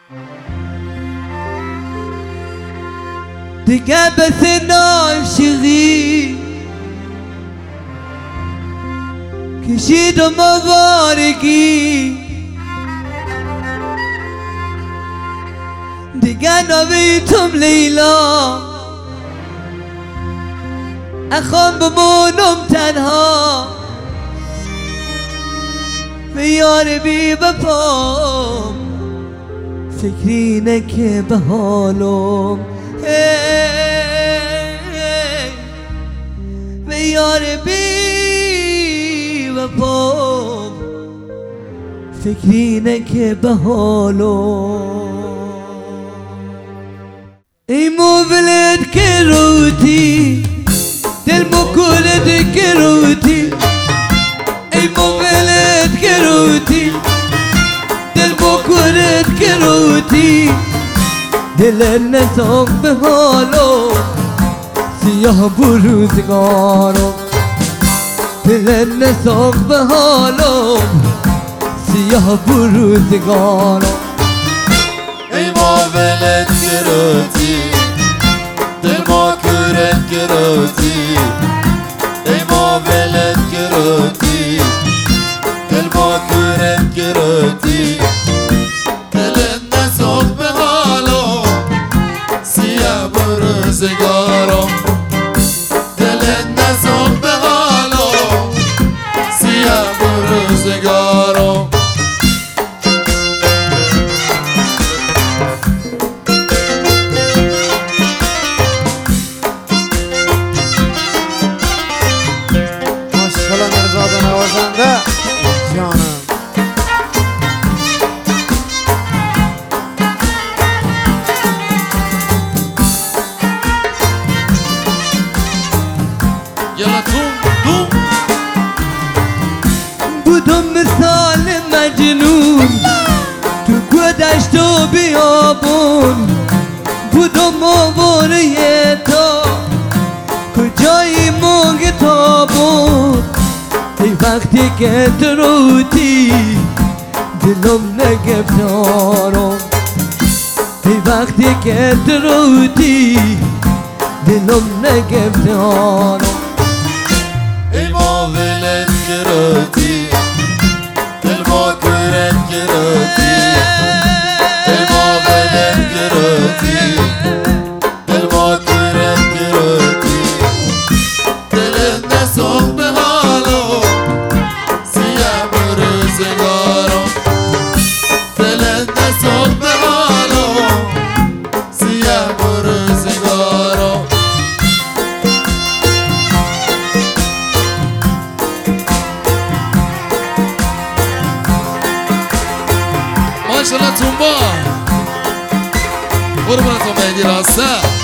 دیگه بس ناشقی کشید و مبارگی، دیگه نبیتم لیلا اخوان بمونم تنها به یار بی وفام، فکری نه که به حالم به یار بی وفام، فکری نه که به حالم. ای مولد که روتی دل مکولد که روتی، ای مولد که روتی دل مکولد که روتی، دل نساق به حالو سیاه بروزگارو، دل نساق به حالو سیاه بروزگارو. ای مولد که روتی دل مکولد که روتی، ای مولد که روتی دل مکولد که روتی، دل نساق به حالو سیاه بروزگارو، دل نساق به حالو سیاه بروزگارو. ماشاءالله مرزاد نوازنده جانم. یلا توم بودم مثال مجنون تو گذشت و بیابون، بودم آواره تا کجای موقع تابون. ای وقتی که تروتی دلم نگفتارم، ای وقتی که تروتی دلم نگفتارم. ای مولد که روتی دل مکولد که روتی، ای مولد که روتی دل مکولد که روتی، دل نساق به حالو سیاه بروزگارو، دل نساق به حالو سیاه بروزگارو. ماشاءالله تونبا قربونتون مهدی راسته.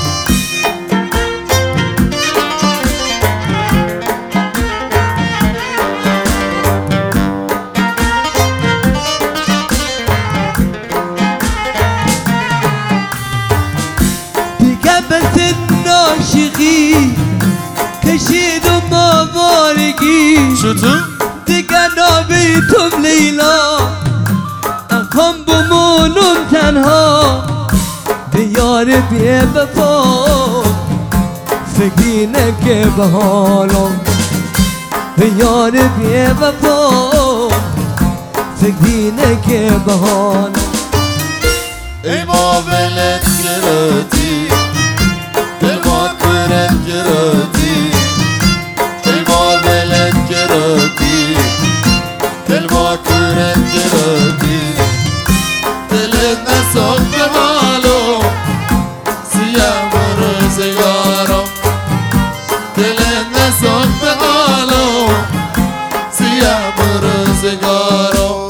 دیگه بس ناشقی کشید و مبارگی، چطور؟ دیگه نبیتم لیلا اخوان بمونم تنها به یار بی وفا، فکری نه که به حالم به یار بی وفا، فکری نه که به حالم. ای مولد که روتی دل مکولد که روتی، ای مولد که روتی دل مکولد که روتی، دل نساق به حالو سیاه بروزگارو، دل نساق به حالو سیاه بروزگارو.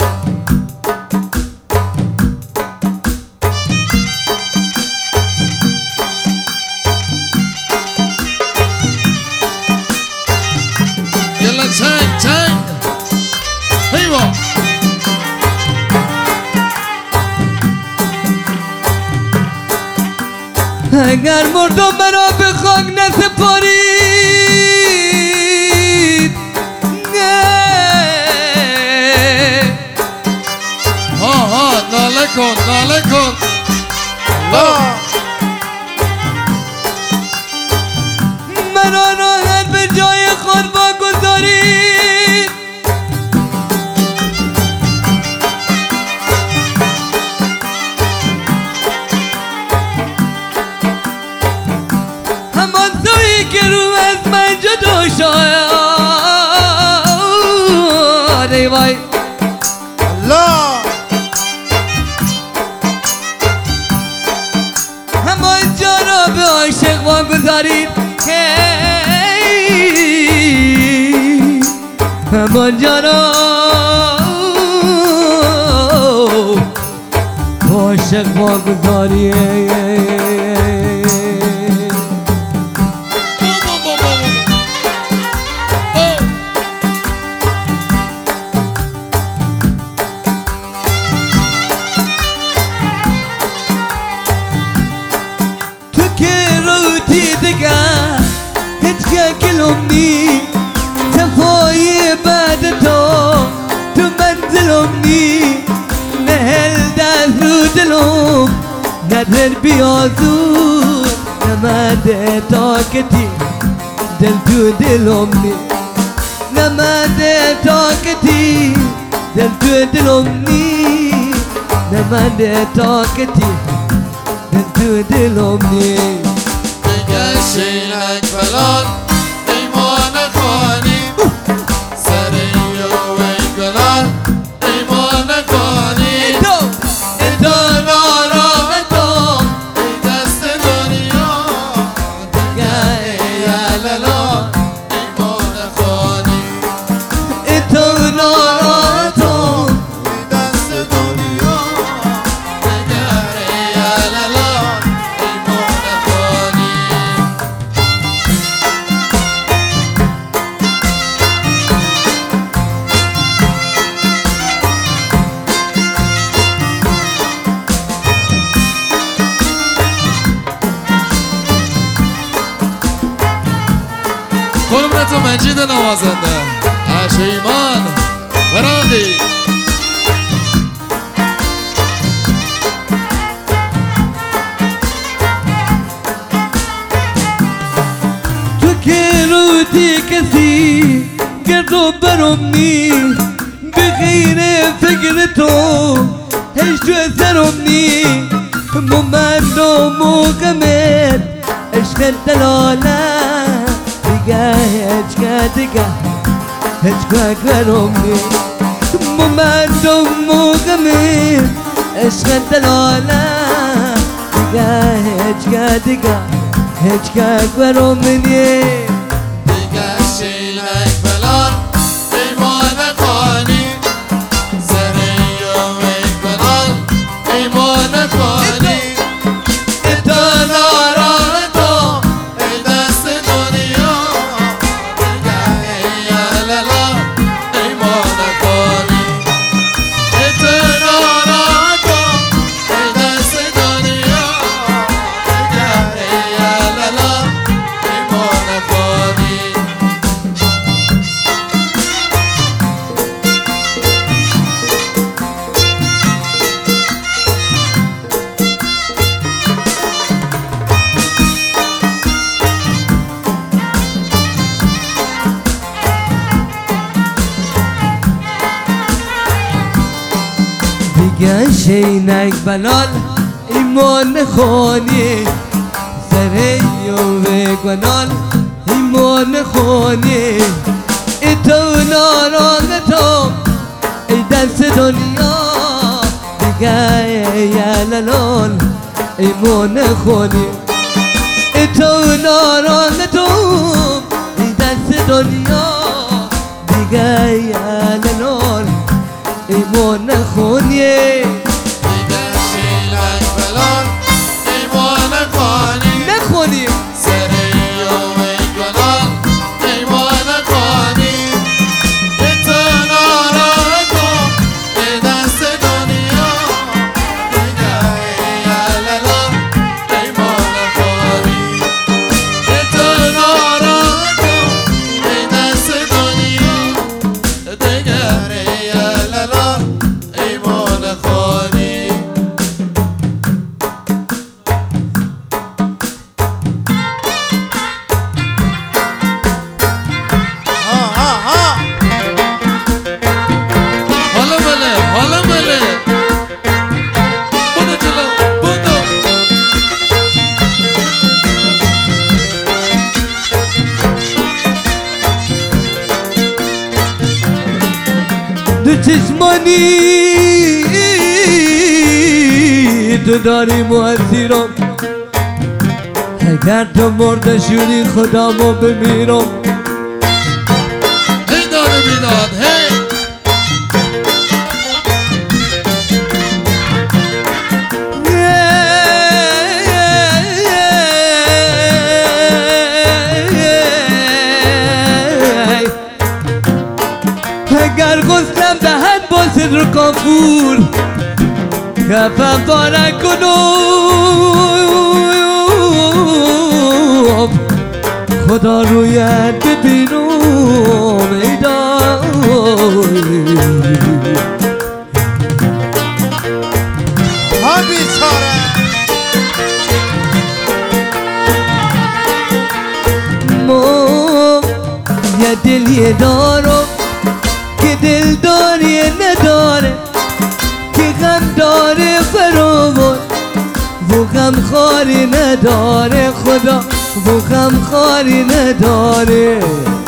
یلا چنگ چنگ هیوا. اگر مردم مرا به خاک نسپارید، ها ها ناله کن ناله کن مرا راحت به جای خود واگذارید همان سوی که رو از من جدا شد ای وای الله همان جا را به عاشق واگذارید همان جا را به عاشق واگذارید كلمني تفاي بعد تو منزلمني نهل دازو دلوم ندر بيازو نماده طاقتي دل تو دلمني نماده طاقتي دل تو دلمني نماده طاقتي دل تو دلمني شیلک فلان ایمان خانی سری و گلان ایمان خانی تو نارام تو دست دنیا دیگه یلالان ایمان خانی تو نارام تو دست دنیا دیگه یلالان ایمان خانی قربونت مجید نوازنده عشیمان برادی تو که روتی کسی گردو برمنی به غیر فکر تو هیچ تو سرمنی مومد و موقمت عشق دلاله دیگه هیچ که برمنی مومد و موقمت عشق دلاله دیگه هیچ که برمنی دیگه شیلک فلان ایمان خانی سری و گلان ایمان خانی تو نارام تو ای دست دنیا دیگه یلالا ایمان خانی تو نارام تو ای دست دنیا دیگه یلالا ایمان خانی دیگه شینک بلال ایمان خانی سری و گنال ایمان خانی ای تو ناران تو ای دست دنیا دیگه یلالال ایمان خانی ای تو ناران تو ای دست دنیا دیگه یلالال ایمان خونی دیگه شیلک فلان ایمان خانی نخونی سری و گلان ایمان خانی تو نارام تو ای دست دنیا دیگه یلالا ایمان خانی تو نارام تو ای دست دنیا دیگه یلالا ایمان خانی میمونی تو داری موثیرم اگر تو مرده شدی خدامو بمیرم هی داره بیداد هی اگر غسلم دهد با صدر کافور کفم پاره کنم خدا رویت ببینم ای دای ها بیچاره ما یه دلیه دارم که دلداری نداره که غم داره فراوان و غم خاری نداره خدا و غم خاری نداره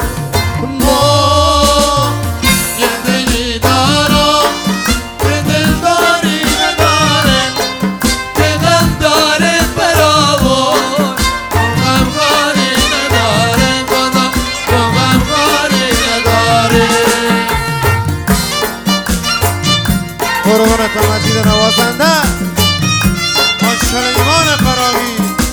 ما یه دلی دارم که دلداری نداره که غم داره فراوان غم خاری نداره خدا غم خاری نداره قربانت مجید نوازنده آن سلیمان فراغی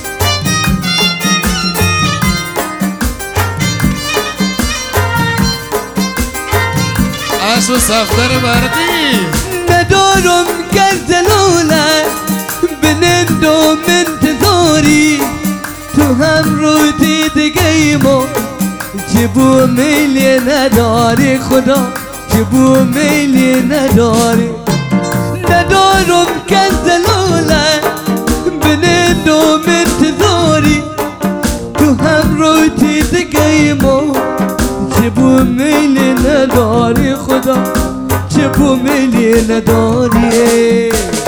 عشق و صفدر برقی ندارم گرزلونه بنندم انتظاری تو هم رو دیگه ما چه بو میلی نداری خدا چه بو میلی نداری ندارم گرزلونه بنندم انتظاری تو هم رو دیگه ما چه بو میلی نداری خدا چه بو میلی نداری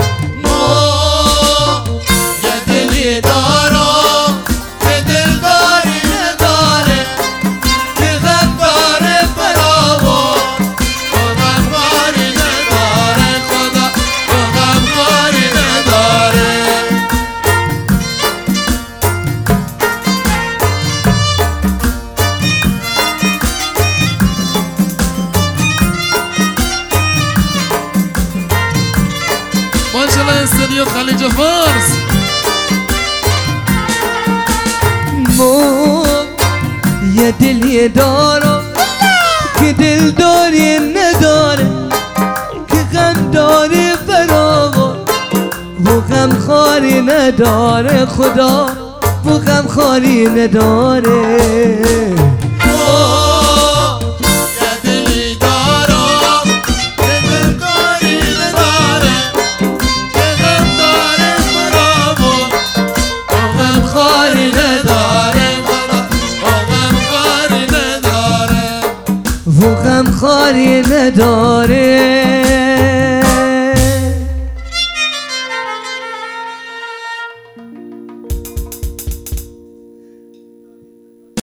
ما یه دلی دارم که دلداری نداره که غم داره فراوان غم خاری نداره خدا غم خاری نداره ماشاءالله استودیو خلیج فارس ما یه دلی دارم که دلداری نداره که غم داره فراوان و غم خاری نداره خدا و غم خاری نداره ما یه دلی دارم که دلداری نداره که غم داره فراوان غم خاری نداره غم خاری نداره و غم خاری نداره